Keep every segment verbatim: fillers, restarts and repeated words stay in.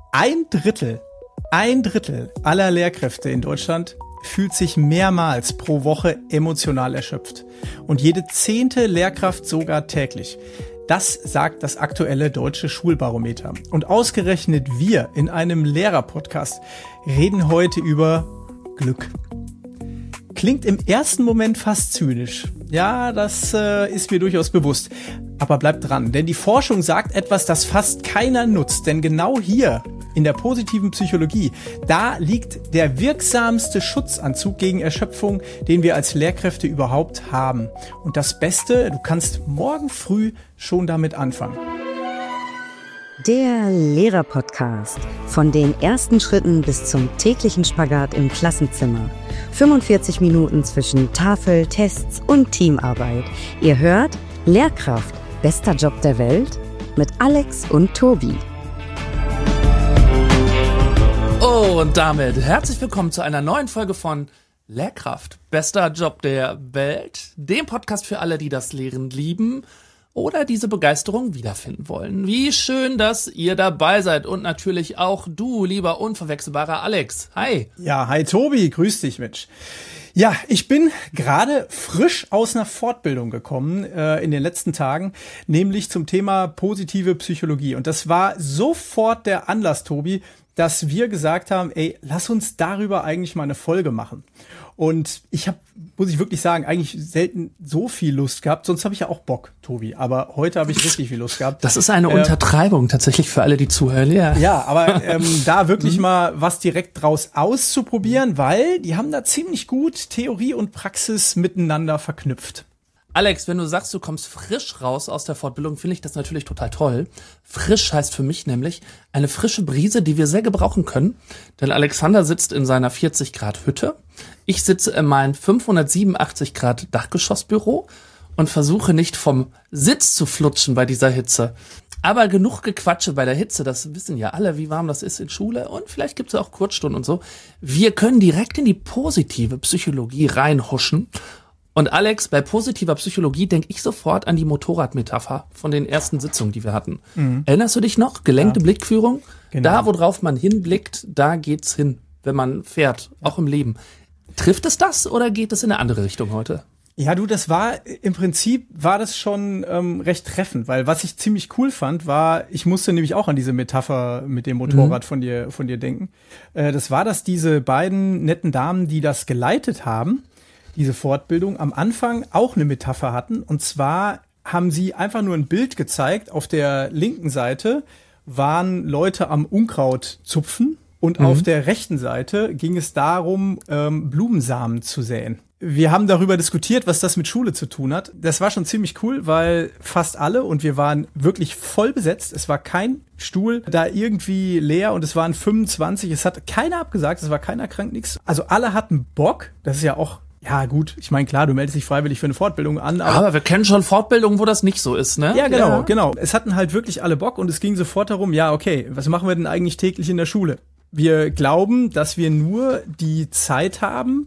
Ein Drittel, ein Drittel aller Lehrkräfte in Deutschland fühlt sich mehrmals pro Woche emotional erschöpft. Und jede zehnte Lehrkraft sogar täglich. Das sagt das aktuelle deutsche Schulbarometer. Und ausgerechnet wir in einem Lehrer-Podcast reden heute über Glück. Klingt im ersten Moment fast zynisch. Ja, das äh, ist mir durchaus bewusst. Aber bleibt dran, denn die Forschung sagt etwas, das fast keiner nutzt. Denn genau hier, in der positiven Psychologie, da liegt der wirksamste Schutzanzug gegen Erschöpfung, den wir als Lehrkräfte überhaupt haben. Und das Beste, du kannst morgen früh schon damit anfangen. Der Lehrer-Podcast. Von den ersten Schritten bis zum täglichen Spagat im Klassenzimmer. fünfundvierzig Minuten zwischen Tafel, Tests und Teamarbeit. Ihr hört Lehrkraft, bester Job der Welt mit Alex und Tobi. Oh, und damit herzlich willkommen zu einer neuen Folge von Lehrkraft, bester Job der Welt. Dem Podcast für alle, die das Lehren lieben oder diese Begeisterung wiederfinden wollen. Wie schön, dass ihr dabei seid und natürlich auch du, lieber unverwechselbarer Alex. Hi. Ja, hi Tobi, grüß dich, Mensch. Ja, ich bin gerade frisch aus einer Fortbildung gekommen äh, in den letzten Tagen, nämlich zum Thema positive Psychologie. Und das war sofort der Anlass, Tobi, dass wir gesagt haben, ey, lass uns darüber eigentlich mal eine Folge machen. Und ich habe, muss ich wirklich sagen, eigentlich selten so viel Lust gehabt. Sonst habe ich ja auch Bock, Tobi. Aber heute habe ich richtig viel Lust gehabt. Das ist eine äh, Untertreibung tatsächlich für alle, die zuhören. Ja, ja, aber ähm, da wirklich mal was direkt draus auszuprobieren, weil die haben da ziemlich gut Theorie und Praxis miteinander verknüpft. Alex, wenn du sagst, du kommst frisch raus aus der Fortbildung, finde ich das natürlich total toll. Frisch heißt für mich nämlich eine frische Brise, die wir sehr gebrauchen können. Denn Alexander sitzt in seiner vierzig Grad Hütte. Ich sitze in meinem fünfhundertsiebenundachtzig Grad Dachgeschossbüro und versuche nicht vom Sitz zu flutschen bei dieser Hitze. Aber genug Gequatsche bei der Hitze, das wissen ja alle, wie warm das ist in Schule. Und vielleicht gibt es auch Kurzstunden und so. Wir können direkt in die positive Psychologie reinhuschen. Und Alex, bei positiver Psychologie denke ich sofort an die Motorradmetapher von den ersten Sitzungen, die wir hatten. Mhm. Erinnerst du dich noch? Gelenkte ja. Blickführung. Genau. Da, worauf man hinblickt, da geht's hin, wenn man fährt, auch im Leben. Trifft es das oder geht es in eine andere Richtung heute? Ja, du, das war, im Prinzip war das schon ähm, recht treffend, weil was ich ziemlich cool fand, war, ich musste nämlich auch an diese Metapher mit dem Motorrad mhm. von dir, von dir denken. Äh, das war, dass diese beiden netten Damen, die das geleitet haben, diese Fortbildung am Anfang auch eine Metapher hatten. Und zwar haben sie einfach nur ein Bild gezeigt. Auf der linken Seite waren Leute am Unkraut zupfen und mhm. auf der rechten Seite ging es darum, ähm, Blumensamen zu säen. Wir haben darüber diskutiert, was das mit Schule zu tun hat. Das war schon ziemlich cool, weil fast alle, und wir waren wirklich voll besetzt, es war kein Stuhl da irgendwie leer und es waren fünfundzwanzig. Es hat keiner abgesagt, es war keiner krank, nix. Also alle hatten Bock. Das ist ja auch Ja, gut, ich meine, klar, du meldest dich freiwillig für eine Fortbildung an. Aber, aber wir kennen schon Fortbildungen, wo das nicht so ist, ne? Ja, genau, ja. genau. Es hatten halt wirklich alle Bock und es ging sofort darum, ja, okay, was machen wir denn eigentlich täglich in der Schule? Wir glauben, dass wir nur die Zeit haben,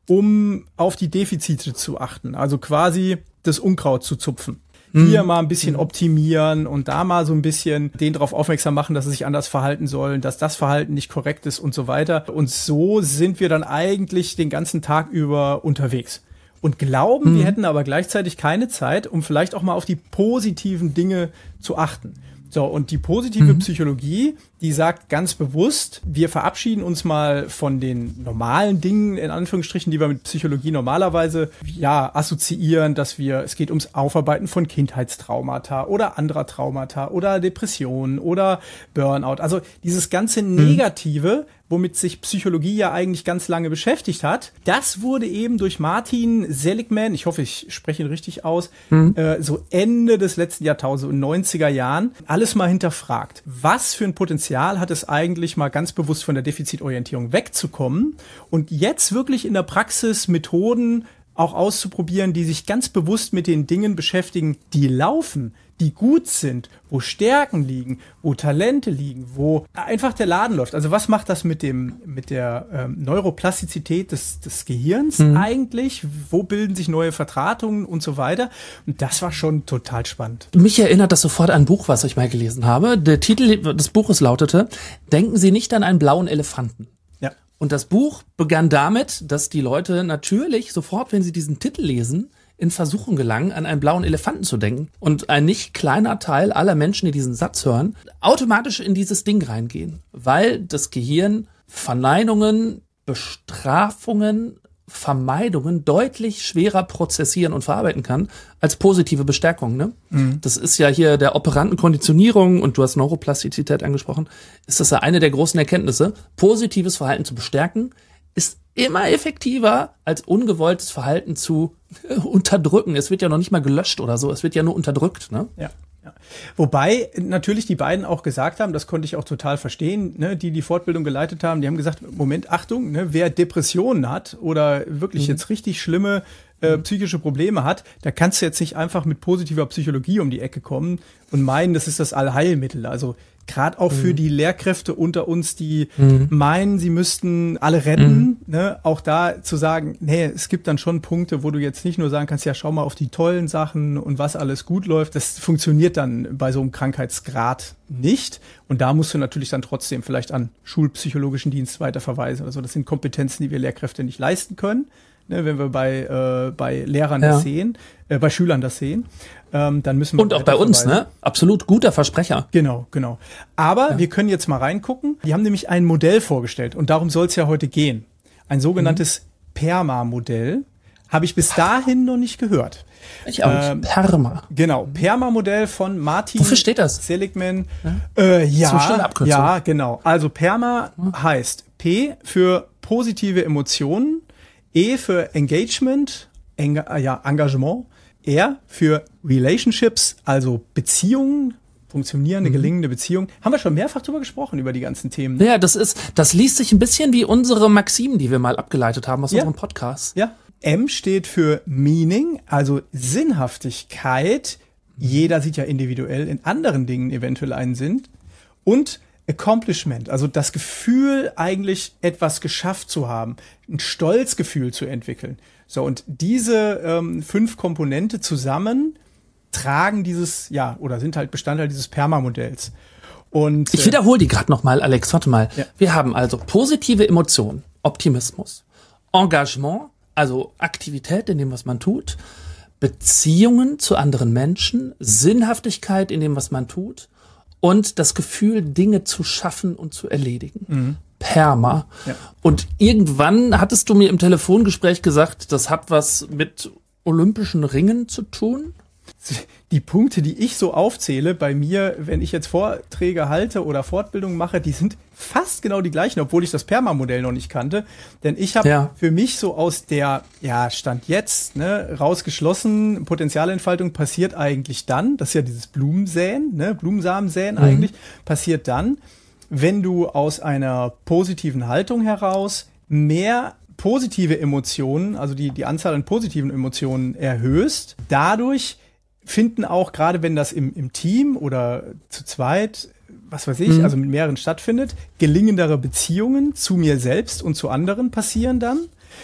um auf die Defizite zu achten. Also quasi das Unkraut zu zupfen. Hier mal ein bisschen optimieren und da mal so ein bisschen den darauf aufmerksam machen, dass sie sich anders verhalten sollen, dass das Verhalten nicht korrekt ist und so weiter. Und so sind wir dann eigentlich den ganzen Tag über unterwegs und glauben, mhm. wir hätten aber gleichzeitig keine Zeit, um vielleicht auch mal auf die positiven Dinge zu achten. So, und die positive mhm. Psychologie, die sagt ganz bewusst, wir verabschieden uns mal von den normalen Dingen, in Anführungsstrichen, die wir mit Psychologie normalerweise ja assoziieren, dass wir, es geht ums Aufarbeiten von Kindheitstraumata oder anderer Traumata oder Depressionen oder Burnout. Also dieses ganze Negative, mhm. womit sich Psychologie ja eigentlich ganz lange beschäftigt hat, das wurde eben durch Martin Seligman, ich hoffe, ich spreche ihn richtig aus, mhm. äh, so Ende des letzten Jahrtausends, in neunziger Jahren, alles mal hinterfragt. Was für ein Potenzial hat es eigentlich, mal ganz bewusst von der Defizitorientierung wegzukommen und jetzt wirklich in der Praxis Methoden auch auszuprobieren, die sich ganz bewusst mit den Dingen beschäftigen, die laufen, die gut sind, wo Stärken liegen, wo Talente liegen, wo einfach der Laden läuft. Also was macht das mit dem mit der ähm, Neuroplastizität des, des Gehirns mhm. eigentlich? Wo bilden sich neue Verdrahtungen und so weiter? Und das war schon total spannend. Mich erinnert das sofort an ein Buch, was ich mal gelesen habe. Der Titel des Buches lautete: Denken Sie nicht an einen blauen Elefanten. Ja. Und das Buch begann damit, dass die Leute natürlich sofort, wenn sie diesen Titel lesen, in Versuchung gelangen, an einen blauen Elefanten zu denken. Und ein nicht kleiner Teil aller Menschen, die diesen Satz hören, automatisch in dieses Ding reingehen. Weil das Gehirn Verneinungen, Bestrafungen, Vermeidungen deutlich schwerer prozessieren und verarbeiten kann als positive Bestärkung. Ne? Mhm. Das ist ja hier der operanten Konditionierung, und du hast Neuroplastizität angesprochen, ist das ja eine der großen Erkenntnisse. Positives Verhalten zu bestärken ist immer effektiver, als ungewolltes Verhalten zu äh, unterdrücken. Es wird ja noch nicht mal gelöscht oder so, es wird ja nur unterdrückt. Ne? Ja. Ja. Wobei natürlich die beiden auch gesagt haben, das konnte ich auch total verstehen, ne, die die Fortbildung geleitet haben, die haben gesagt, Moment, Achtung, ne, wer Depressionen hat oder wirklich mhm. jetzt richtig schlimme äh, psychische Probleme hat, da kannst du jetzt nicht einfach mit positiver Psychologie um die Ecke kommen und meinen, das ist das Allheilmittel. Also gerade auch mhm. für die Lehrkräfte unter uns, die mhm. meinen, sie müssten alle retten, mhm. ne, auch da zu sagen, nee, es gibt dann schon Punkte, wo du jetzt nicht nur sagen kannst, ja, schau mal auf die tollen Sachen und was alles gut läuft. Das funktioniert dann bei so einem Krankheitsgrad nicht. Und da musst du natürlich dann trotzdem vielleicht an schulpsychologischen Dienst weiterverweisen. Also das sind Kompetenzen, die wir Lehrkräfte nicht leisten können. Ne, wenn wir bei äh, bei Lehrern ja. das sehen, äh, bei Schülern das sehen, ähm, dann müssen wir und auch bei uns, ne? Absolut guter Versprecher. Genau, genau. Aber ja. wir können jetzt mal reingucken. Die haben nämlich ein Modell vorgestellt und darum soll es ja heute gehen. Ein sogenanntes mhm. PERMA-Modell. Habe ich bis dahin noch nicht gehört. Ich auch nicht. Ähm, PERMA. Genau, PERMA-Modell von Martin. Wofür steht das? Seligman. Ja, äh, ja, ja, genau. Also PERMA hm. heißt P für positive Emotionen, E für Engagement, Eng ja, Engagement, R für Relationships, also Beziehungen, funktionierende, mhm. gelingende Beziehungen. Haben wir schon mehrfach drüber gesprochen, über die ganzen Themen. Ja, das ist, das liest sich ein bisschen wie unsere Maximen, die wir mal abgeleitet haben aus ja. unserem Podcast. Ja. M steht für Meaning, also Sinnhaftigkeit. Jeder sieht ja individuell in anderen Dingen eventuell einen Sinn. Und Accomplishment, also das Gefühl, eigentlich etwas geschafft zu haben, ein Stolzgefühl zu entwickeln. So, und diese ähm, fünf Komponente zusammen tragen dieses, ja, oder sind halt Bestandteil dieses PERMA-Modells. Und ich wiederhole die gerade nochmal, Alex, warte mal. Ja. Wir haben also positive Emotionen, Optimismus, Engagement, also Aktivität in dem, was man tut, Beziehungen zu anderen Menschen, Sinnhaftigkeit in dem, was man tut, und das Gefühl, Dinge zu schaffen und zu erledigen. Mhm. PERMA. Ja. Und irgendwann hattest du mir im Telefongespräch gesagt, das hat was mit olympischen Ringen zu tun? Die Punkte, die ich so aufzähle bei mir, wenn ich jetzt Vorträge halte oder Fortbildungen mache, die sind fast genau die gleichen, obwohl ich das PERMA-Modell noch nicht kannte. Denn ich habe ja. für mich so aus der, ja, Stand jetzt, ne, rausgeschlossen, Potenzialentfaltung passiert eigentlich dann, das ist ja dieses Blumensäen, ne, Blumensamensäen mhm. eigentlich, passiert dann, wenn du aus einer positiven Haltung heraus mehr positive Emotionen, also die, die Anzahl an positiven Emotionen erhöhst, dadurch finden auch, gerade wenn das im, im Team oder zu zweit, was weiß ich, mhm. also mit mehreren stattfindet, gelingendere Beziehungen zu mir selbst und zu anderen passieren dann.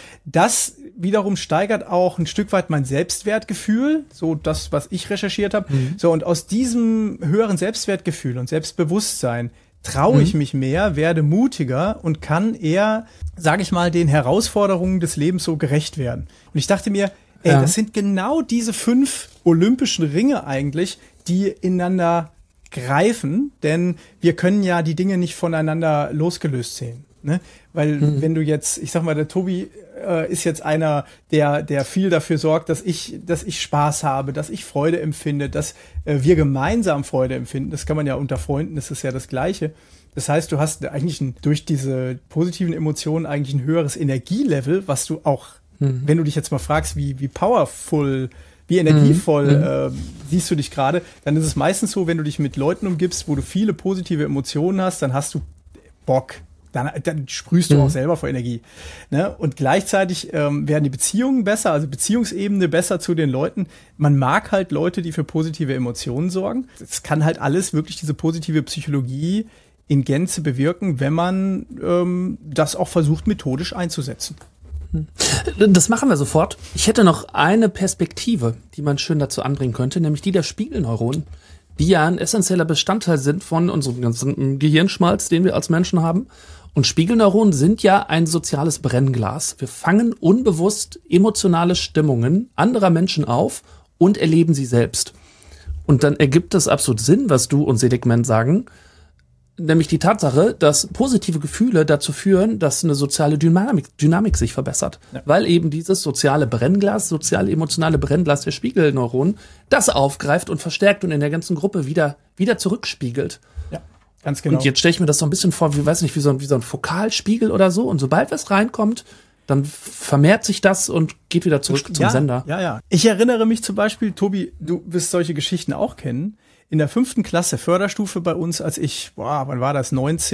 Das wiederum steigert auch ein Stück weit mein Selbstwertgefühl, so das, was ich recherchiert habe. Mhm. So, und aus diesem höheren Selbstwertgefühl und Selbstbewusstsein traue ich mhm. mich mehr, werde mutiger und kann eher, sage ich mal, den Herausforderungen des Lebens so gerecht werden. Und ich dachte mir, ey, ja. das sind genau diese fünf olympischen Ringe eigentlich, die ineinander greifen, denn wir können ja die Dinge nicht voneinander losgelöst sehen, ne? Weil mhm. wenn du jetzt, ich sag mal, der Tobi äh, ist jetzt einer, der der viel dafür sorgt, dass ich dass ich Spaß habe, dass ich Freude empfinde, dass äh, wir gemeinsam Freude empfinden. Das kann man ja unter Freunden, das ist ja das Gleiche. Das heißt, du hast eigentlich ein, durch diese positiven Emotionen eigentlich ein höheres Energielevel, was du auch, mhm. wenn du dich jetzt mal fragst, wie wie powerful, wie energievoll mhm. äh, siehst du dich gerade, dann ist es meistens so, wenn du dich mit Leuten umgibst, wo du viele positive Emotionen hast, dann hast du Bock. dann, dann sprühst du mhm. auch selber vor Energie. Ne? Und gleichzeitig ähm, werden die Beziehungen besser, also Beziehungsebene besser zu den Leuten. Man mag halt Leute, die für positive Emotionen sorgen. Es kann halt alles wirklich diese positive Psychologie in Gänze bewirken, wenn man ähm, das auch versucht, methodisch einzusetzen. Das machen wir sofort. Ich hätte noch eine Perspektive, die man schön dazu anbringen könnte, nämlich die der Spiegelneuronen, die ja ein essentieller Bestandteil sind von unserem ganzen Gehirnschmalz, den wir als Menschen haben. Und Spiegelneuronen sind ja ein soziales Brennglas. Wir fangen unbewusst emotionale Stimmungen anderer Menschen auf und erleben sie selbst. Und dann ergibt es absolut Sinn, was du und Seligman sagen, nämlich die Tatsache, dass positive Gefühle dazu führen, dass eine soziale Dynamik, Dynamik sich verbessert. Ja. Weil eben dieses soziale Brennglas, sozial-emotionale Brennglas der Spiegelneuronen das aufgreift und verstärkt und in der ganzen Gruppe wieder, wieder zurückspiegelt. Ja, ganz genau. Und jetzt stelle ich mir das so ein bisschen vor, wie, weiß nicht, wie so ein, wie so ein Fokalspiegel oder so. Und sobald was reinkommt, dann vermehrt sich das und geht wieder zurück ja, zum Sender. Ja, ja. Ich erinnere mich zum Beispiel, Tobi, du wirst solche Geschichten auch kennen. In der fünften Klasse Förderstufe bei uns, als ich, boah, wann war das,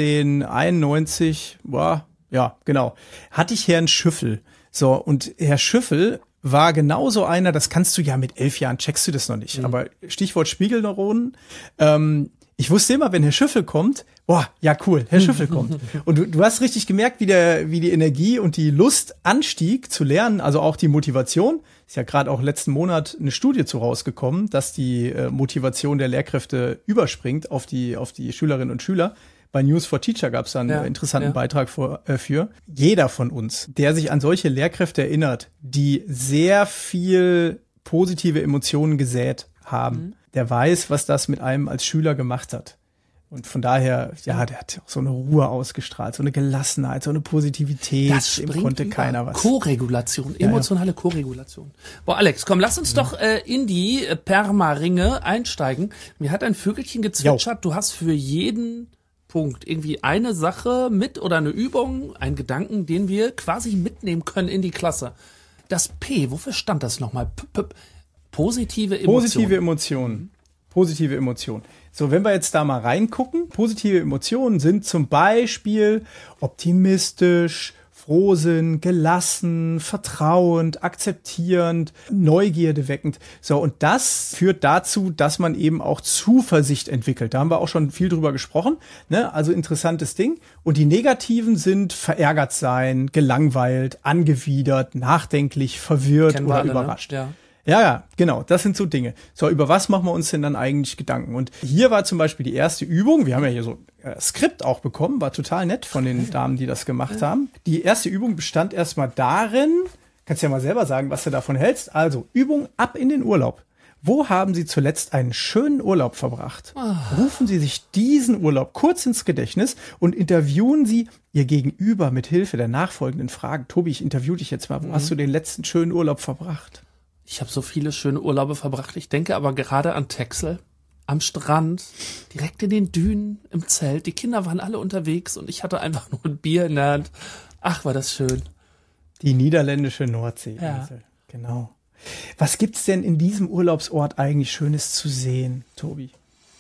neunzehnhunderteinundneunzig, boah, ja, genau, hatte ich Herrn Schüffel. So, und Herr Schüffel war genauso einer, das kannst du ja mit elf Jahren, checkst du das noch nicht, mhm. aber Stichwort Spiegelneuronen, ähm, ich wusste immer, wenn Herr Schüffel kommt, boah, ja cool, Herr Schüffel kommt. Und du, du hast richtig gemerkt, wie der, wie die Energie und die Lust anstieg zu lernen, also auch die Motivation. Ist ja gerade auch letzten Monat eine Studie zu rausgekommen, dass die äh, Motivation der Lehrkräfte überspringt auf die, auf die Schülerinnen und Schüler. Bei News for Teacher gab es da einen ja, interessanten ja. Beitrag vor, äh, für. Jeder von uns, der sich an solche Lehrkräfte erinnert, die sehr viel positive Emotionen gesät haben, mhm. der weiß, was das mit einem als Schüler gemacht hat. Und von daher, ja, der hat auch so eine Ruhe ausgestrahlt, so eine Gelassenheit, so eine Positivität. Das Dem konnte über. keiner was. Koregulation, emotionale ja, ja. Koregulation. Boah, Alex, komm, lass uns ja. doch äh, in die äh, Permaringe einsteigen. Mir hat ein Vögelchen gezwitschert, jo. Du hast für jeden Punkt irgendwie eine Sache mit oder eine Übung, einen Gedanken, den wir quasi mitnehmen können in die Klasse. Das P, wofür stand das nochmal? P -p -p Positive Emotionen. Positive Emotionen. Positive Emotionen. So, wenn wir jetzt da mal reingucken, positive Emotionen sind zum Beispiel optimistisch, frohsinn, gelassen, vertrauend, akzeptierend, Neugierde weckend. So, und das führt dazu, dass man eben auch Zuversicht entwickelt. Da haben wir auch schon viel drüber gesprochen, ne? Also interessantes Ding. Und die negativen sind verärgert sein, gelangweilt, angewidert, nachdenklich, verwirrt Kennen oder alle, überrascht. Ne? Ja. Ja, ja, genau, das sind so Dinge. So, über was machen wir uns denn dann eigentlich Gedanken? Und hier war zum Beispiel die erste Übung, wir haben ja hier so ein Skript auch bekommen, war total nett von den Damen, die das gemacht haben. Die erste Übung bestand erstmal darin, kannst ja mal selber sagen, was du davon hältst. Also, Übung ab in den Urlaub. Wo haben Sie zuletzt einen schönen Urlaub verbracht? Rufen Sie sich diesen Urlaub kurz ins Gedächtnis und interviewen Sie Ihr Gegenüber mit Hilfe der nachfolgenden Fragen. Tobi, ich interview dich jetzt mal. Wo mhm. hast du den letzten schönen Urlaub verbracht? Ich habe so viele schöne Urlaube verbracht. Ich denke aber gerade an Texel, am Strand, direkt in den Dünen, im Zelt. Die Kinder waren alle unterwegs und ich hatte einfach nur ein Bier in der Hand. Ach, war das schön. Die niederländische Nordseeinsel, ja. Genau. Was gibt's denn in diesem Urlaubsort eigentlich Schönes zu sehen, Tobi?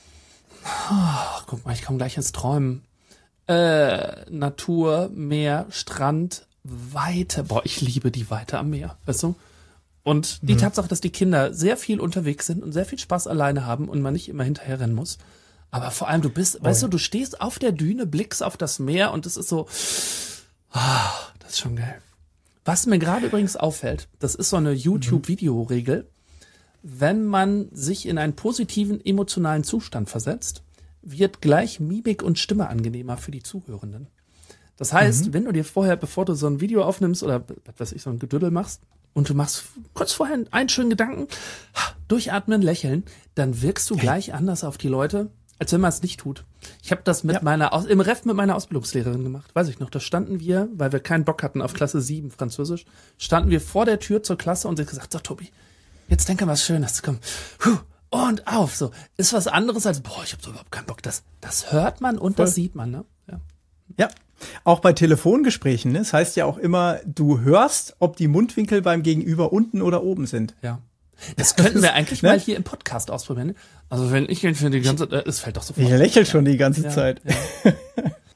Oh, guck mal, ich komme gleich ins Träumen. Äh, Natur, Meer, Strand, Weite. Boah, ich liebe die Weite am Meer, weißt du? Und die mhm. Tatsache, dass die Kinder sehr viel unterwegs sind und sehr viel Spaß alleine haben und man nicht immer hinterher rennen muss. Aber vor allem, du bist, oh, weißt ja. du, du stehst auf der Düne, blickst auf das Meer und es ist so, ah, das ist schon geil. Was mir gerade übrigens auffällt, das ist so eine YouTube-Videoregel, wenn man sich in einen positiven emotionalen Zustand versetzt, wird gleich Mimik und Stimme angenehmer für die Zuhörenden. Das heißt, mhm. wenn du dir vorher, bevor du so ein Video aufnimmst oder was weiß ich, so ein Gedüdel machst, und du machst kurz vorher einen schönen Gedanken, durchatmen, lächeln, dann wirkst du gleich anders auf die Leute, als wenn man es nicht tut. Ich habe das mit ja. meiner Aus- im Ref mit meiner Ausbildungslehrerin gemacht, weiß ich noch. Da standen wir, weil wir keinen Bock hatten auf Klasse sieben Französisch, standen wir vor der Tür zur Klasse und sie hat gesagt, so Tobi, jetzt denke was Schönes, komm, und auf, so. Ist was anderes als, boah, ich habe so überhaupt keinen Bock. Das, das hört man und Voll. Das sieht man, ne? Ja. Ja. Auch bei Telefongesprächen, ne? Das heißt ja auch immer, du hörst, ob die Mundwinkel beim Gegenüber unten oder oben sind. Ja. Das könnten wir eigentlich ne? mal hier im Podcast ausprobieren. Also wenn ich für die ganze Zeit, es fällt doch sofort. Ich lächle schon die ganze ja, Zeit. Ja.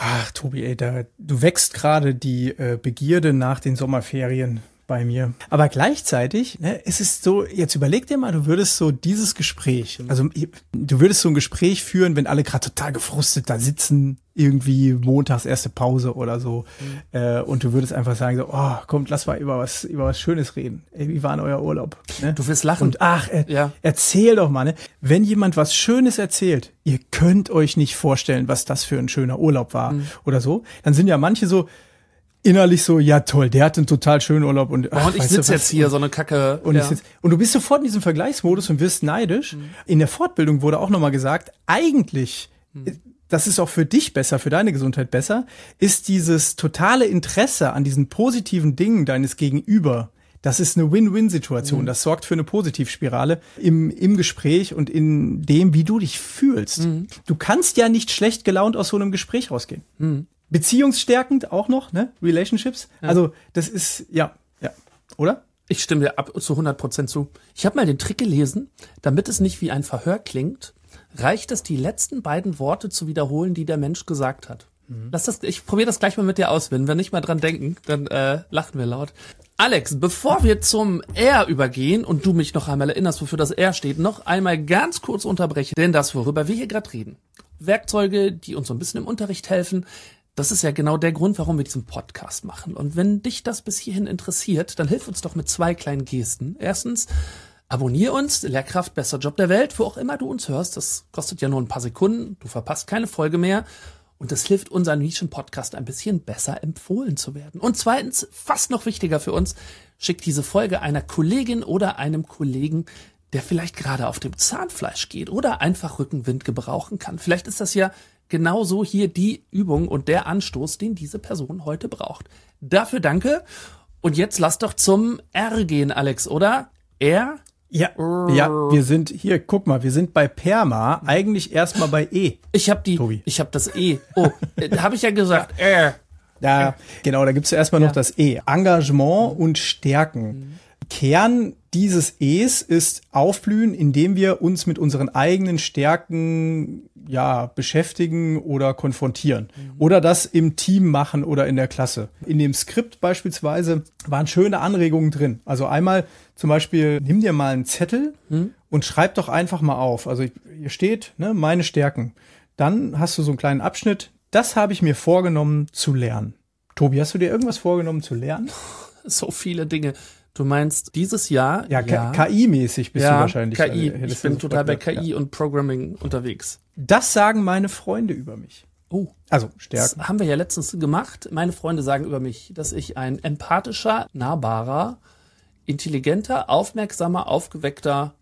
Ach, Tobi, ey, da, du wächst gerade die äh, Begierde nach den Sommerferien bei mir. Aber gleichzeitig, ne, es ist so, jetzt überleg dir mal, du würdest so dieses Gespräch, also du würdest so ein Gespräch führen, wenn alle gerade total gefrustet da sitzen, irgendwie montags erste Pause oder so, mhm. äh, und du würdest einfach sagen so, oh, kommt, lass mal über was, über was Schönes reden. Ey, wie war denn euer Urlaub? Ne? Du wirst lachen. Und ach, äh, ja. erzähl doch mal, ne? Wenn jemand was Schönes erzählt, ihr könnt euch nicht vorstellen, was das für ein schöner Urlaub war mhm. oder so, dann sind ja manche so, innerlich so, ja toll, der hat einen total schönen Urlaub und, ach, oh, und ich sitze jetzt hier, so eine Kacke. Und, ja. ich sitz, und du bist sofort in diesem Vergleichsmodus und wirst neidisch. Mhm. In der Fortbildung wurde auch nochmal gesagt, eigentlich, mhm. das ist auch für dich besser, für deine Gesundheit besser, ist dieses totale Interesse an diesen positiven Dingen deines Gegenüber. Das ist eine Win-Win-Situation. Mhm. Das sorgt für eine Positivspirale im, im Gespräch und in dem, wie du dich fühlst. Mhm. Du kannst ja nicht schlecht gelaunt aus so einem Gespräch rausgehen. Mhm. Beziehungsstärkend auch noch, ne? Relationships. Ja. Also, das ist, ja, ja, oder? Ich stimme dir ab zu hundert Prozent zu. Ich habe mal den Trick gelesen, damit es nicht wie ein Verhör klingt, reicht es, die letzten beiden Worte zu wiederholen, die der Mensch gesagt hat. Mhm. Lass das, ich probiere das gleich mal mit dir aus. Wenn wir nicht mal dran denken, dann äh, lachen wir laut. Alex, bevor wir zum R übergehen und du mich noch einmal erinnerst, wofür das R steht, noch einmal ganz kurz unterbrechen. Denn das, worüber wir hier gerade reden, Werkzeuge, die uns so ein bisschen im Unterricht helfen, das ist ja genau der Grund, warum wir diesen Podcast machen. Und wenn dich das bis hierhin interessiert, dann hilf uns doch mit zwei kleinen Gesten. Erstens, abonnier uns, Lehrkraft, bester Job der Welt, wo auch immer du uns hörst. Das kostet ja nur ein paar Sekunden, du verpasst keine Folge mehr. Und das hilft unserem Nischen-Podcast ein bisschen besser empfohlen zu werden. Und zweitens, fast noch wichtiger für uns, schick diese Folge einer Kollegin oder einem Kollegen, der vielleicht gerade auf dem Zahnfleisch geht oder einfach Rückenwind gebrauchen kann. Vielleicht ist das ja genauso hier die Übung und der Anstoß, den diese Person heute braucht. Dafür danke. Und jetzt lass doch zum R gehen, Alex, oder? R? Ja, ja, wir sind hier, guck mal, wir sind bei Perma, eigentlich erstmal bei E. Ich habe die, Tobi. ich habe das E. Oh, da habe ich ja gesagt, R. Ja, genau, da gibt's ja erstmal ja. noch das E. Engagement und Stärken. Mhm. Kern dieses E's ist Aufblühen, indem wir uns mit unseren eigenen Stärken ja beschäftigen oder konfrontieren. Mhm. Oder das im Team machen oder in der Klasse. In dem Skript beispielsweise waren schöne Anregungen drin. Also einmal zum Beispiel, nimm dir mal einen Zettel mhm. und schreib doch einfach mal auf. Also hier steht, ne, meine Stärken. Dann hast du so einen kleinen Abschnitt. Das habe ich mir vorgenommen zu lernen. Tobi, hast du dir irgendwas vorgenommen zu lernen? So viele Dinge. Du meinst dieses Jahr? Ja, ja. K I-mäßig bist ja, du wahrscheinlich. K I. Ich bin total bei K I ja. und Programming unterwegs. Das sagen meine Freunde über mich. Oh. Also Stärken. Das haben wir ja letztens gemacht. Meine Freunde sagen über mich, dass ich ein empathischer, nahbarer, intelligenter, aufmerksamer, aufgeweckter,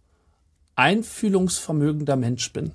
einfühlungsvermögender Mensch bin.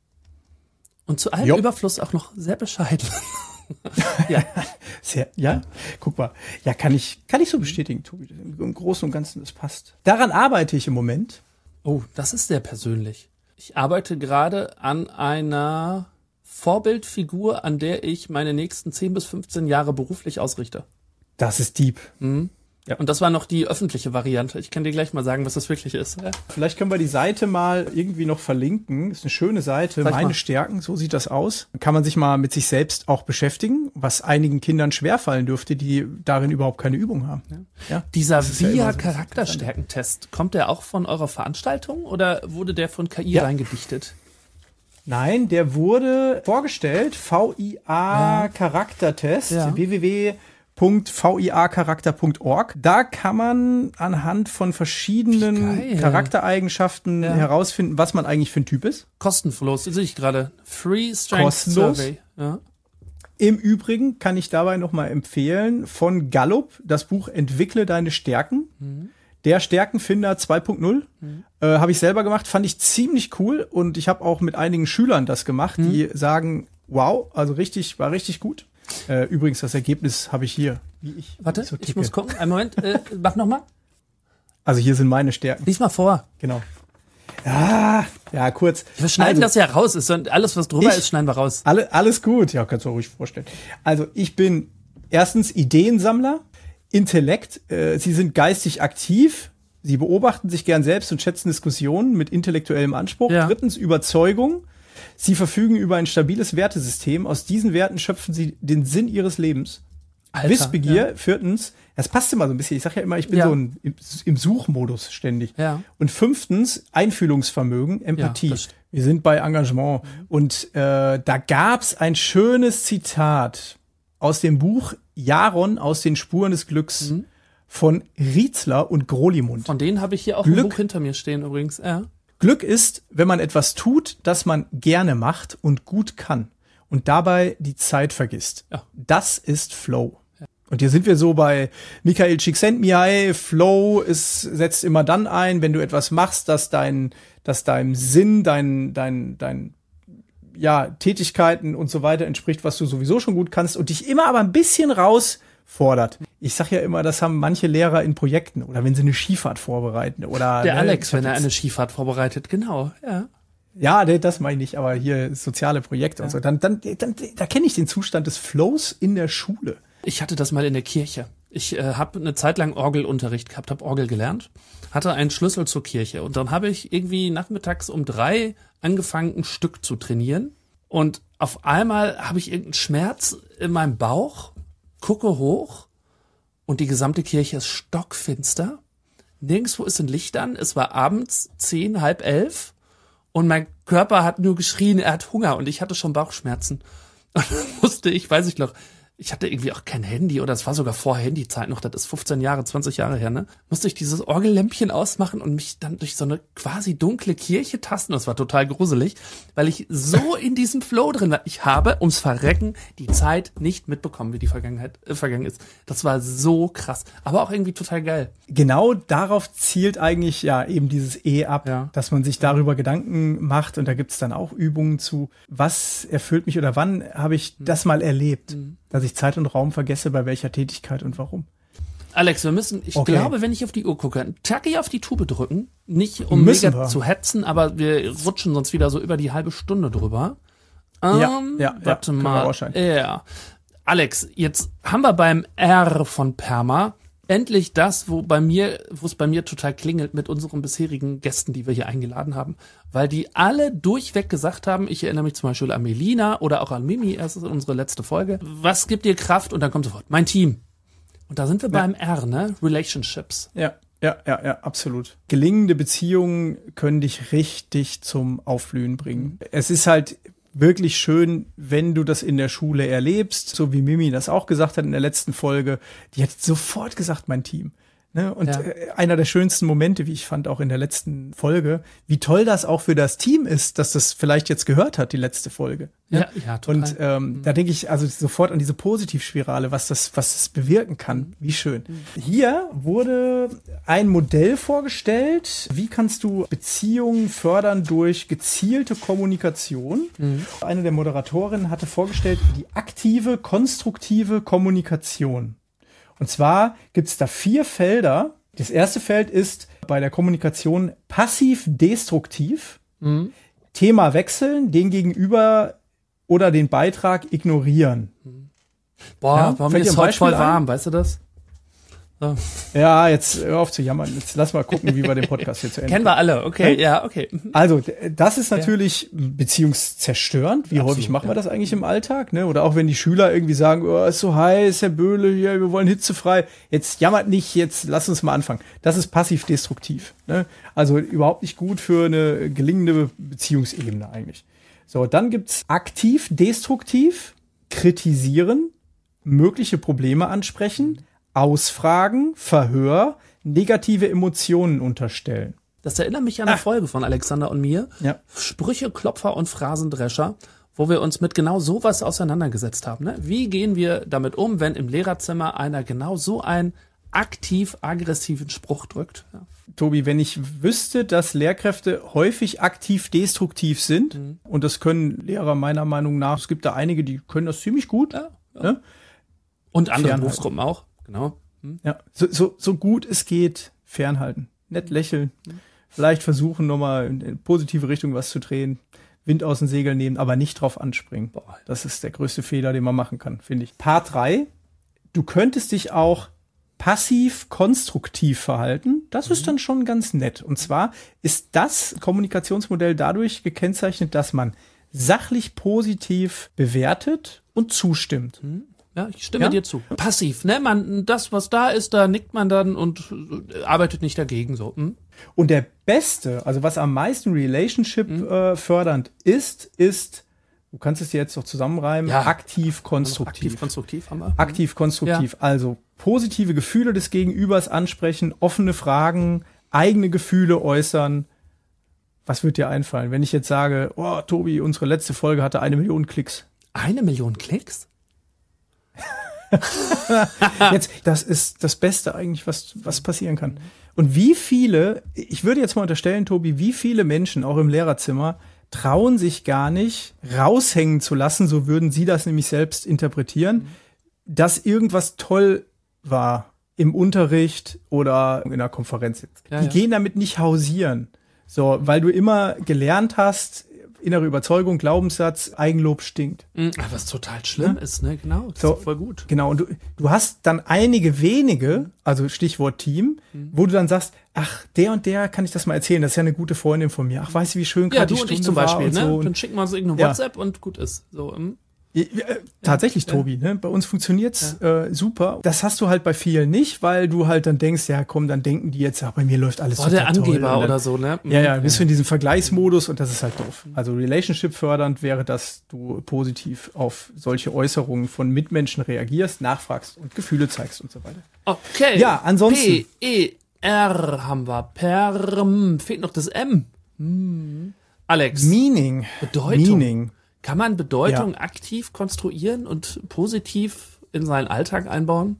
Und zu allem jo. Überfluss auch noch sehr bescheiden. ja. Sehr, ja, guck mal. Ja, kann ich, kann ich so bestätigen, Tobi. Im Großen und Ganzen, das passt. Daran arbeite ich im Moment. Oh, das ist sehr persönlich. Ich arbeite gerade an einer Vorbildfigur, an der ich meine nächsten zehn bis fünfzehn Jahre beruflich ausrichte. Das ist deep. Mhm. Ja. Und das war noch die öffentliche Variante. Ich kann dir gleich mal sagen, was das wirklich ist. Ja. Vielleicht können wir die Seite mal irgendwie noch verlinken. Ist eine schöne Seite. Sag Meine mal. Stärken, so sieht das aus. Dann kann man sich mal mit sich selbst auch beschäftigen, was einigen Kindern schwerfallen dürfte, die darin überhaupt keine Übung haben. Ja. Ja. Dieser V I A-Charakterstärkentest, kommt der auch von eurer Veranstaltung oder wurde der von K I ja. reingedichtet? Nein, der wurde vorgestellt. V I A-Charaktertest. Ja. w w w punkt v i a charakter punkt org. Da kann man anhand von verschiedenen Charaktereigenschaften ja. herausfinden, was man eigentlich für ein Typ ist. Kostenlos, das sehe ich gerade. Free Strength Survey. Ja. Im Übrigen kann ich dabei noch mal empfehlen von Gallup das Buch Entwickle deine Stärken. Mhm. Der Stärkenfinder zwei Punkt null. Mhm. Äh, habe ich selber gemacht, fand ich ziemlich cool und ich habe auch mit einigen Schülern das gemacht, mhm. die sagen, wow, also richtig, war richtig gut. Äh, übrigens, das Ergebnis habe ich hier. Wie ich, Warte, wie ich, so ich muss gucken. Einen Moment, äh, mach nochmal. Also hier sind meine Stärken. Lies mal vor. Genau. Ja, ja, kurz. Wir schneiden also, das ja raus. Ist, alles, was drüber ich, ist, schneiden wir raus. Alle, alles gut. Ja, kannst du auch ruhig vorstellen. Also ich bin erstens Ideensammler, Intellekt. Äh, Sie sind geistig aktiv. Sie beobachten sich gern selbst und schätzen Diskussionen mit intellektuellem Anspruch. Ja. Drittens Überzeugung. Sie verfügen über ein stabiles Wertesystem. Aus diesen Werten schöpfen sie den Sinn ihres Lebens. Alter, Wissbegier, ja. viertens, das passt immer so ein bisschen. Ich sage ja immer, ich bin Ja. so ein, im, im Suchmodus ständig. Ja. Und fünftens, Einfühlungsvermögen, Empathie. Ja, das st- Wir sind bei Engagement. Und äh, da gab's ein schönes Zitat aus dem Buch Jaron aus den Spuren des Glücks Mhm. von Rietzler und Grolimund. Von denen habe ich hier auch Glück. ein Buch hinter mir stehen übrigens. Ja. Glück ist, wenn man etwas tut, das man gerne macht und gut kann und dabei die Zeit vergisst. Ja. Das ist Flow. Und hier sind wir so bei Michael Csikszentmihalyi. Flow ist, setzt immer dann ein, wenn du etwas machst, das dein, das deinem Sinn, dein, dein, dein, ja, Tätigkeiten und so weiter entspricht, was du sowieso schon gut kannst und dich immer aber ein bisschen rausfordert. Ich sag ja immer, das haben manche Lehrer in Projekten oder wenn sie eine Skifahrt vorbereiten oder Der ne, Alex, ich hab wenn er jetzt- eine Skifahrt vorbereitet, genau. Ja. ja, nee, das meine ich nicht, aber hier soziale Projekte und so. Dann, dann, dann, da kenne ich den Zustand des Flows in der Schule. Ich hatte das mal in der Kirche. Ich äh, habe eine Zeit lang Orgelunterricht gehabt, habe Orgel gelernt, hatte einen Schlüssel zur Kirche und dann habe ich irgendwie nachmittags um drei angefangen, ein Stück zu trainieren und auf einmal habe ich irgendeinen Schmerz in meinem Bauch, gucke hoch und die gesamte Kirche ist stockfinster. Nirgendwo ist ein Licht an. Es war abends zehn, halb elf und mein Körper hat nur geschrien, er hat Hunger und ich hatte schon Bauchschmerzen. Und dann musste ich, weiß ich noch, ich hatte irgendwie auch kein Handy oder es war sogar vor Handyzeit noch, das ist fünfzehn Jahre, zwanzig Jahre her, ne? Musste ich dieses Orgellämpchen ausmachen und mich dann durch so eine quasi dunkle Kirche tasten. Das war total gruselig, weil ich so in diesem Flow drin war. Ich habe ums Verrecken die Zeit nicht mitbekommen, wie die Vergangenheit äh, vergangen ist. Das war so krass, aber auch irgendwie total geil. Genau darauf zielt eigentlich ja eben dieses E ab, Ja. dass man sich darüber Gedanken macht und da gibt's dann auch Übungen zu, was erfüllt mich oder wann habe ich das mal erlebt, dass ich Zeit und Raum vergesse, bei welcher Tätigkeit und warum. Alex, wir müssen, ich Okay. glaube, wenn ich auf die Uhr gucke, einen Tacki auf die Tube drücken, nicht um Müssen mega wir. zu hetzen, aber wir rutschen sonst wieder so über die halbe Stunde drüber. Ja, Ähm, ja, ja, warte können wir mal. rausschneiden. Ja. Alex, jetzt haben wir beim R von Perma endlich das, wo bei mir, wo es bei mir total klingelt mit unseren bisherigen Gästen, die wir hier eingeladen haben, weil die alle durchweg gesagt haben, ich erinnere mich zum Beispiel an Melina oder auch an Mimi, das ist unsere letzte Folge. Was gibt dir Kraft? Und dann kommt sofort, mein Team. Und da sind wir beim R, ne? Relationships. Ja, ja, ja, ja, absolut. Gelingende Beziehungen können dich richtig zum Aufblühen bringen. Es ist halt wirklich schön, wenn du das in der Schule erlebst, so wie Mimi das auch gesagt hat in der letzten Folge. Die hat sofort gesagt, mein Team. Ne? Und Ja. äh, einer der schönsten Momente, wie ich fand, auch in der letzten Folge, wie toll das auch für das Team ist, dass das vielleicht jetzt gehört hat, die letzte Folge. Ja, ja, total. Und ähm, da denke ich also sofort an diese Positivspirale, was das, was das bewirken kann. Wie schön. Hier wurde ein Modell vorgestellt. Wie kannst du Beziehungen fördern durch gezielte Kommunikation? Eine der Moderatorinnen hatte vorgestellt, die aktive, konstruktive Kommunikation. Und zwar gibt's da vier Felder. Das erste Feld ist bei der Kommunikation passiv-destruktiv. Mhm. Thema wechseln, den Gegenüber oder den Beitrag ignorieren. Boah, Ja, bei mir fällt dir ist ein heute voll Beispiel ein? warm, weißt du das? So. Ja, jetzt hör auf zu jammern. Jetzt lass mal gucken, wie wir den Podcast hier zu Ende Kennen wir alle, okay, Ja? ja, okay. Mhm. Also, d- das ist natürlich beziehungszerstörend. Wie Absolut, häufig machen wir ja. das eigentlich im Alltag? Ne? Oder auch wenn die Schüler irgendwie sagen, oh, ist so heiß, Herr Böhle, hier, wir wollen hitzefrei. Jetzt jammert nicht, jetzt lass uns mal anfangen. Das ist passiv-destruktiv. Ne? Also überhaupt nicht gut für eine gelingende Beziehungsebene eigentlich. So, dann gibt's aktiv-destruktiv, kritisieren, mögliche Probleme ansprechen, ausfragen, Verhör, negative Emotionen unterstellen. Das erinnert mich an eine Folge von Alexander und mir. Ja. Sprüche, Klopfer und Phrasendrescher, wo wir uns mit genau sowas auseinandergesetzt haben. Ne? Wie gehen wir damit um, wenn im Lehrerzimmer einer genau so einen aktiv-aggressiven Spruch drückt? Ja. Tobi, wenn ich wüsste, dass Lehrkräfte häufig aktiv destruktiv sind, Mhm. und das können Lehrer meiner Meinung nach, es gibt da einige, die können das ziemlich gut, Ja, ja. ne? Und andere Fernhalten. Berufsgruppen auch, genau. Ja, so, so, so gut es geht, fernhalten, nett lächeln, vielleicht versuchen nochmal in, in positive Richtung was zu drehen, Wind aus den Segeln nehmen, aber nicht drauf anspringen. Boah. Das ist der größte Fehler, den man machen kann, finde ich. Part drei, du könntest dich auch passiv-konstruktiv verhalten. Das ist dann schon ganz nett. Und zwar ist das Kommunikationsmodell dadurch gekennzeichnet, dass man sachlich positiv bewertet und zustimmt. Hm. Ja, ich stimme Ja? dir zu. Passiv, ne? Man, das, was da ist, da nickt man dann und äh, arbeitet nicht dagegen, so. Hm? Und der beste, also was am meisten Relationship Mhm. äh, fördernd ist, ist, du kannst es dir jetzt noch zusammenreimen, Ja. aktiv konstruktiv. Aktiv, konstruktiv haben wir. Aktiv konstruktiv, also positive Gefühle des Gegenübers ansprechen, offene Fragen, eigene Gefühle äußern. Was wird dir einfallen, wenn ich jetzt sage, oh, Tobi, unsere letzte Folge hatte eine Million Klicks? Eine Million Klicks? Jetzt, das ist das Beste eigentlich, was, was passieren kann. Und wie viele, ich würde jetzt mal unterstellen, Tobi, wie viele Menschen, auch im Lehrerzimmer, trauen sich gar nicht, raushängen zu lassen, so würden sie das nämlich selbst interpretieren, dass irgendwas toll war im Unterricht oder in einer Konferenz. Ja, Die ja. gehen damit nicht hausieren. So, weil du immer gelernt hast, innere Überzeugung, Glaubenssatz, Eigenlob stinkt. Mhm. Was total schlimm ist, ne? Genau, das So, ist voll gut. Genau, und du, du hast dann einige wenige, also Stichwort Team, Mhm. wo du dann sagst, ach, der und der kann ich das mal erzählen, das ist ja eine gute Freundin von mir. Ach, weißt du, wie schön Ja, gerade du die und Stunde ich zum war Beispiel, und ne? so. Dann Und, schicken wir uns irgendeine Ja. WhatsApp und gut ist. So, hm? ja, äh, tatsächlich, Tobi, ne? Bei uns funktioniert's äh, super. Das hast du halt bei vielen nicht, weil du halt dann denkst, ja komm, dann denken die jetzt, ach, bei mir läuft alles Boah, der total toll. Angeber Und dann, oder so, ne? Ja, ja, bist du in diesem Vergleichsmodus und das ist halt doof. Also Relationship fördernd wäre, dass du positiv auf solche Äußerungen von Mitmenschen reagierst, nachfragst und Gefühle zeigst und so weiter. Okay. Ja, ansonsten- P, E, R haben wir. Perm. Fehlt noch das M. Hm. Alex. Meaning. Bedeutung. Meaning. Kann man Bedeutung aktiv konstruieren und positiv in seinen Alltag einbauen?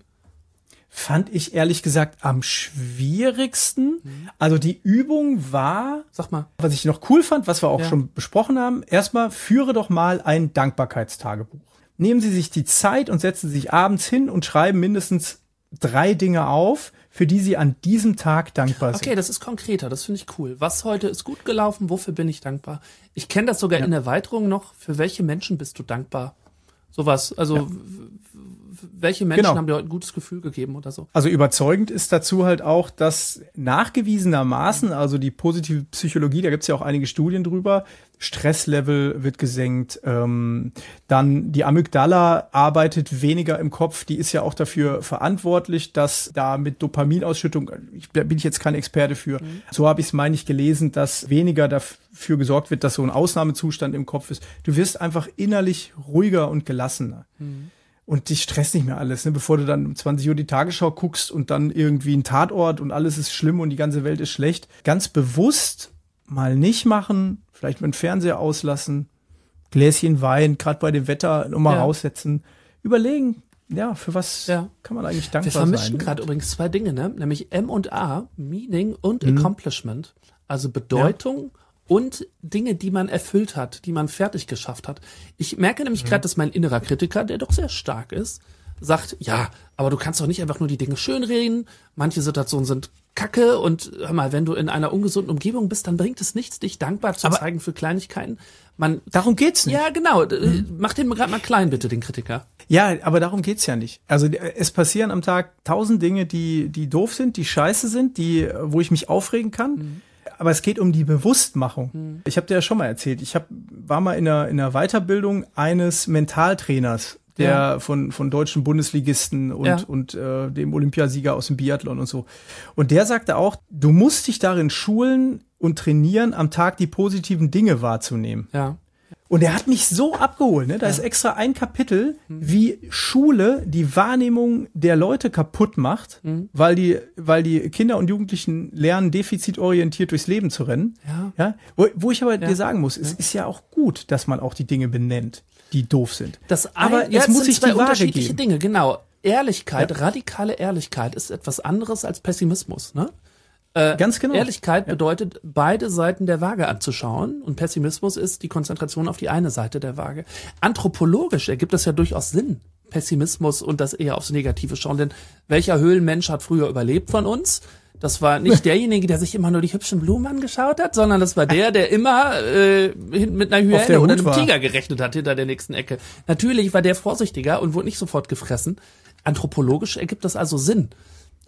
Fand ich ehrlich gesagt am schwierigsten. Also die Übung war, Sag mal. was ich noch cool fand, was wir auch Ja. schon besprochen haben, erstmal führe doch mal ein Dankbarkeitstagebuch. Nehmen Sie sich die Zeit und setzen Sie sich abends hin und schreiben mindestens drei Dinge auf, für die Sie an diesem Tag dankbar sind. Okay, das ist konkreter, das finde ich cool. Was heute ist gut gelaufen, wofür bin ich dankbar? Ich kenne das sogar in Erweiterung noch. Für welche Menschen bist du dankbar? Sowas, also w- w- welche Menschen Genau. haben dir heute ein gutes Gefühl gegeben oder so? Also überzeugend ist dazu halt auch, dass nachgewiesenermaßen, also die positive Psychologie, da gibt es ja auch einige Studien drüber, Stresslevel wird gesenkt, ähm, dann die Amygdala arbeitet weniger im Kopf, die ist ja auch dafür verantwortlich, dass da mit Dopaminausschüttung, ich, da bin ich jetzt kein Experte für, Mhm. so habe ich es, meine ich, gelesen, dass weniger dafür gesorgt wird, dass so ein Ausnahmezustand im Kopf ist. Du wirst einfach innerlich ruhiger und gelassener. Mhm. Und dich stresst nicht mehr alles, ne? Bevor du dann um zwanzig Uhr die Tagesschau guckst und dann irgendwie ein Tatort und alles ist schlimm und die ganze Welt ist schlecht. Ganz bewusst mal nicht machen, vielleicht mit dem Fernseher auslassen, Gläschen Wein, gerade bei dem Wetter nochmal Ja. raussetzen, überlegen, ja, für was Ja. kann man eigentlich Wir dankbar vermischen sein. Ne? gerade übrigens zwei Dinge, ne? Nämlich M und A, Meaning und Mhm. Accomplishment. Also Bedeutung und Dinge, die man erfüllt hat, die man fertig geschafft hat. Ich merke nämlich Mhm. gerade, dass mein innerer Kritiker, der doch sehr stark ist, sagt, ja, aber du kannst doch nicht einfach nur die Dinge schönreden. Manche Situationen sind Kacke und hör mal, wenn du in einer ungesunden Umgebung bist, dann bringt es nichts, dich dankbar zu Aber- zeigen für Kleinigkeiten. Man, Darum geht's nicht. ja, genau. Mhm. Mach den gerade mal klein, bitte, den Kritiker. Ja, aber darum geht's ja nicht. Also äh, es passieren am Tag tausend Dinge, die die doof sind, die scheiße sind, die äh, wo ich mich aufregen kann. Mhm. Aber es geht um die Bewusstmachung. Ich habe dir ja schon mal erzählt. Ich hab, war mal in einer, in einer Weiterbildung eines Mentaltrainers, der Ja. von von deutschen Bundesligisten und Ja. und äh, dem Olympiasieger aus dem Biathlon und so. Und der sagte auch, du musst dich darin schulen und trainieren, am Tag die positiven Dinge wahrzunehmen. Ja. Und er hat mich so abgeholt, ne? Da ist extra ein Kapitel, wie Schule die Wahrnehmung der Leute kaputt macht, weil die, weil die Kinder und Jugendlichen lernen, defizitorientiert durchs Leben zu rennen. Ja. Ja? Wo, wo ich aber Ja. dir sagen muss, es ist ja auch gut, dass man auch die Dinge benennt, die doof sind. Das aber ein, jetzt ja, muss sind ich zwei die Waage unterschiedliche geben. Dinge, genau. Ehrlichkeit, Ja. radikale Ehrlichkeit ist etwas anderes als Pessimismus, ne? Ganz genau. Ehrlichkeit bedeutet, beide Seiten der Waage anzuschauen und Pessimismus ist die Konzentration auf die eine Seite der Waage. Anthropologisch ergibt das ja durchaus Sinn, Pessimismus und das eher aufs Negative schauen, denn welcher Höhlenmensch hat früher überlebt von uns? Das war nicht derjenige, der sich immer nur die hübschen Blumen angeschaut hat, sondern das war der, der immer äh, hin- mit einer Auf der Hyäne oder Hut einem war. Tiger gerechnet hat hinter der nächsten Ecke. Natürlich war der vorsichtiger und wurde nicht sofort gefressen. Anthropologisch ergibt das also Sinn.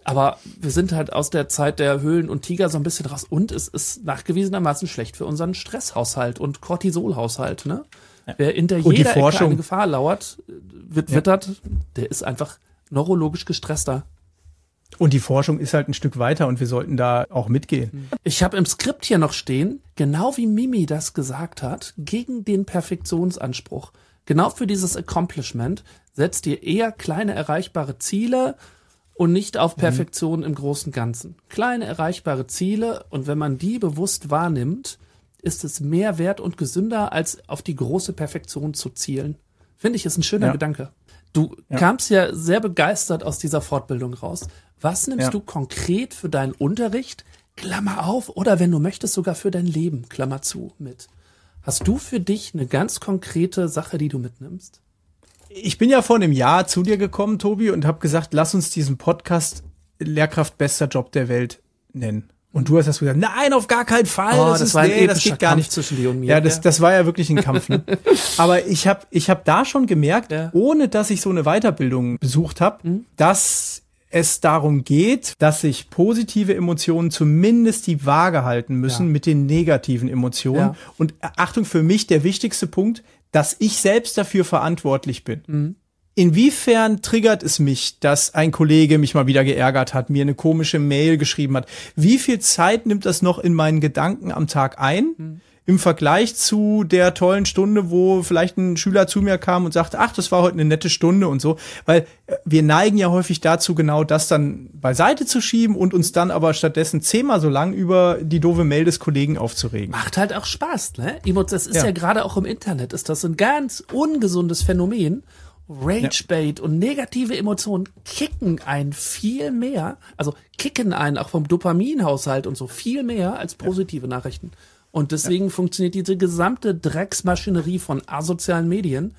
Aber wir sind halt aus der Zeit der Höhlen und Tiger so ein bisschen raus. Und es ist nachgewiesenermaßen schlecht für unseren Stresshaushalt und Cortisolhaushalt, ne? Ja. Wer hinter und jeder Forschung, Ecke eine Gefahr lauert, wird ja. wittert, der ist einfach neurologisch gestresster. Und die Forschung ist halt ein Stück weiter und wir sollten da auch mitgehen. Ich habe im Skript hier noch stehen, genau wie Mimi das gesagt hat, gegen den Perfektionsanspruch. Genau für dieses Accomplishment setzt ihr eher kleine erreichbare Ziele und nicht auf Perfektion mhm. im großen Ganzen. Kleine erreichbare Ziele, und wenn man die bewusst wahrnimmt, ist es mehr wert und gesünder, als auf die große Perfektion zu zielen. Finde ich, ist ein schöner ja. Gedanke. Du ja. kamst ja sehr begeistert aus dieser Fortbildung raus. Was nimmst ja. du konkret für deinen Unterricht, Klammer auf, oder wenn du möchtest, sogar für dein Leben, Klammer zu, mit? Hast du für dich eine ganz konkrete Sache, die du mitnimmst? Ich bin ja vor einem Jahr zu dir gekommen, Tobi, und habe gesagt, lass uns diesen Podcast Lehrkraft bester Job der Welt nennen. Und du hast das gesagt, nein, auf gar keinen Fall. Oh, das, das ist, war ein nee, das geht gar Kampf nicht zwischen dir und mir. Ja, das, das war ja wirklich ein Kampf. Ne? Aber ich habe ich hab da schon gemerkt, ja. ohne dass ich so eine Weiterbildung besucht habe, mhm. dass es darum geht, dass sich positive Emotionen zumindest die Waage halten müssen ja. mit den negativen Emotionen. Ja. Und Achtung, für mich der wichtigste Punkt, dass ich selbst dafür verantwortlich bin. Mhm. Inwiefern triggert es mich, dass ein Kollege mich mal wieder geärgert hat, mir eine komische Mail geschrieben hat? Wie viel Zeit nimmt das noch in meinen Gedanken am Tag ein? Mhm. Im Vergleich zu der tollen Stunde, wo vielleicht ein Schüler zu mir kam und sagte, ach, das war heute eine nette Stunde und so. Weil wir neigen ja häufig dazu, genau das dann beiseite zu schieben und uns dann aber stattdessen zehnmal so lang über die doofe Mail des Kollegen aufzuregen. Macht halt auch Spaß, ne? Das ist ja, ja gerade auch im Internet, ist das ein ganz ungesundes Phänomen. Ragebait ja. und negative Emotionen kicken einen viel mehr, also kicken einen auch vom Dopaminhaushalt und so viel mehr als positive ja. Nachrichten. Und deswegen ja. funktioniert diese gesamte Drecksmaschinerie von asozialen Medien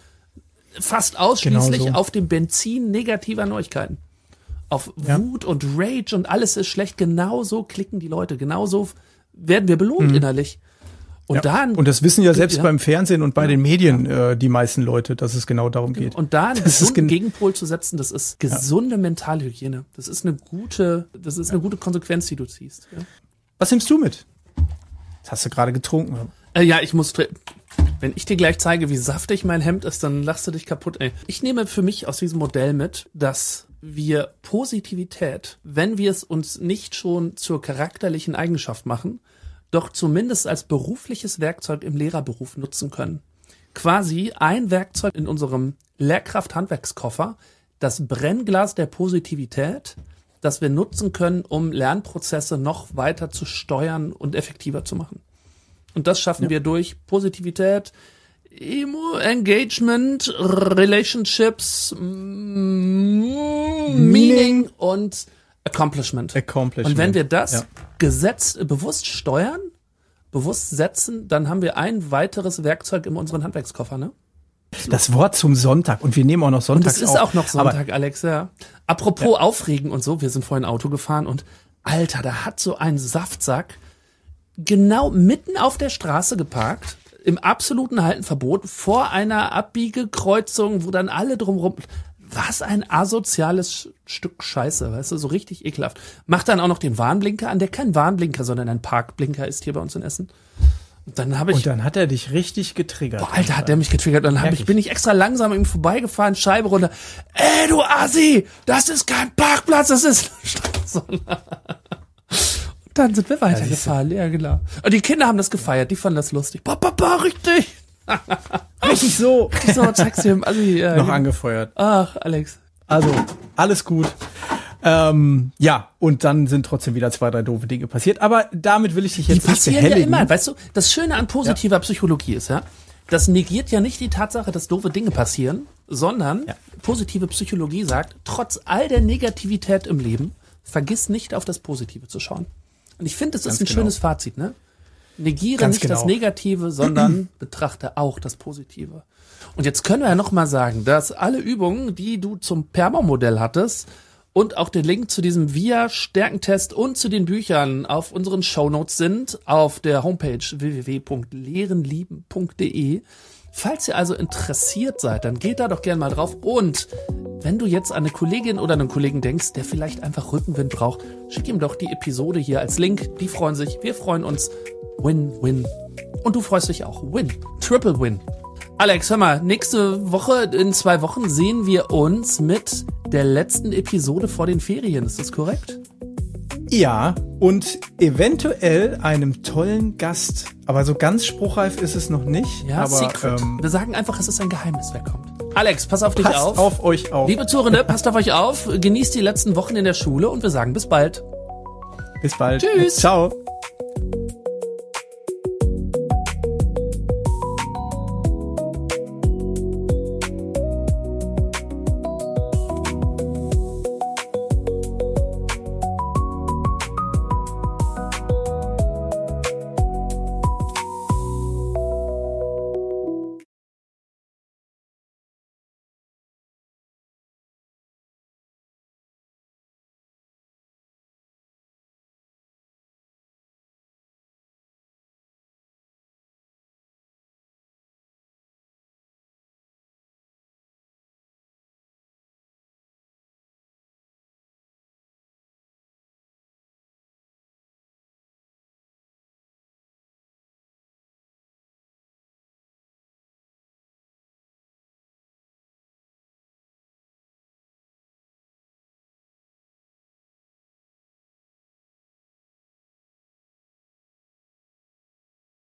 fast ausschließlich genau so. Auf dem Benzin negativer Neuigkeiten. Auf ja. Wut und Rage und alles ist schlecht. Genauso klicken die Leute. Genauso werden wir belohnt mhm. innerlich. Und, ja. dann, und das wissen ja selbst ja. beim Fernsehen und bei ja. den Medien ja. äh, die meisten Leute, dass es genau darum geht. Und da einen gesunden Gegenpol zu setzen, das ist gesunde ja. Mentalhygiene. Das ist eine gute, das ist ja. eine gute Konsequenz, die du ziehst. Ja. Was nimmst du mit? Das hast du gerade getrunken. Äh, ja, ich muss, wenn ich dir gleich zeige, wie saftig mein Hemd ist, dann lachst du dich kaputt. Ey. Ich nehme für mich aus diesem Modell mit, dass wir Positivität, wenn wir es uns nicht schon zur charakterlichen Eigenschaft machen, doch zumindest als berufliches Werkzeug im Lehrerberuf nutzen können. Quasi ein Werkzeug in unserem Lehrkraft-Handwerkskoffer, das Brennglas der Positivität, das wir nutzen können, um Lernprozesse noch weiter zu steuern und effektiver zu machen. Und das schaffen ja. wir durch Positivität, Emo, Engagement, Relationships, Meaning, Meaning und Accomplishment. Accomplishment. Und wenn wir das ja. gesetzt, bewusst steuern, bewusst setzen, dann haben wir ein weiteres Werkzeug in unserem Handwerkskoffer, ne? Das Wort zum Sonntag. Und wir nehmen auch noch Sonntag. Und es ist auch noch Sonntag, aber, Alex, ja. Apropos ja. Aufregen und so, wir sind vorhin Auto gefahren und Alter, da hat so ein Saftsack genau mitten auf der Straße geparkt, im absoluten Haltenverbot, vor einer Abbiegekreuzung, wo dann alle drumrum... Was ein asoziales Stück Scheiße, weißt du, so richtig ekelhaft. Macht dann auch noch den Warnblinker an, der kein Warnblinker, sondern ein Parkblinker ist hier bei uns in Essen. Und dann habe ich. Und dann hat er dich richtig getriggert. Boah, Alter, hat der mich getriggert. Und dann hab ich, bin ich extra langsam an ihm vorbeigefahren, Scheibe runter. Ey, du Assi, das ist kein Parkplatz, das ist Straße. Und dann sind wir weitergefahren, ja, genau. Und die Kinder haben das gefeiert, die fanden das lustig. Papa, papa, richtig. Richtig so. So, zeig's ihm. Also, ja, noch angefeuert. Ach, Alex. Also, alles gut. Ähm, ja, und dann sind trotzdem wieder zwei, drei doofe Dinge passiert. Aber damit will ich dich jetzt die nicht behelligen. Ja immer. Weißt du, das Schöne an positiver ja. Psychologie ist, ja, das negiert ja nicht die Tatsache, dass doofe Dinge passieren, sondern ja. positive Psychologie sagt, trotz all der Negativität im Leben, vergiss nicht auf das Positive zu schauen. Und ich finde, das Ganz ist ein genau. schönes Fazit, ne? Negiere Ganz nicht genau. das Negative, sondern betrachte auch das Positive. Und jetzt können wir ja noch mal sagen, dass alle Übungen, die du zum Perma-Modell hattest und auch der Link zu diesem V I A-Stärkentest und zu den Büchern auf unseren Shownotes sind, auf der Homepage w w w punkt lehren lieben punkt d e. Falls ihr also interessiert seid, dann geht da doch gerne mal drauf. Und wenn du jetzt an eine Kollegin oder einen Kollegen denkst, der vielleicht einfach Rückenwind braucht, schick ihm doch die Episode hier als Link. Die freuen sich, wir freuen uns. Win, win. Und du freust dich auch. Win. Triple win. Alex, hör mal, nächste Woche, in zwei Wochen sehen wir uns mit der letzten Episode vor den Ferien. Ist das korrekt? Ja, und eventuell einem tollen Gast. Aber so ganz spruchreif ist es noch nicht. Ja, aber, Secret. Ähm, wir sagen einfach, es ist ein Geheimnis, wer kommt. Alex, pass auf dich passt auf. auf euch auf. Liebe Zuhörende, passt auf euch auf. Genießt die letzten Wochen in der Schule und wir sagen bis bald. Bis bald. Tschüss. Ciao.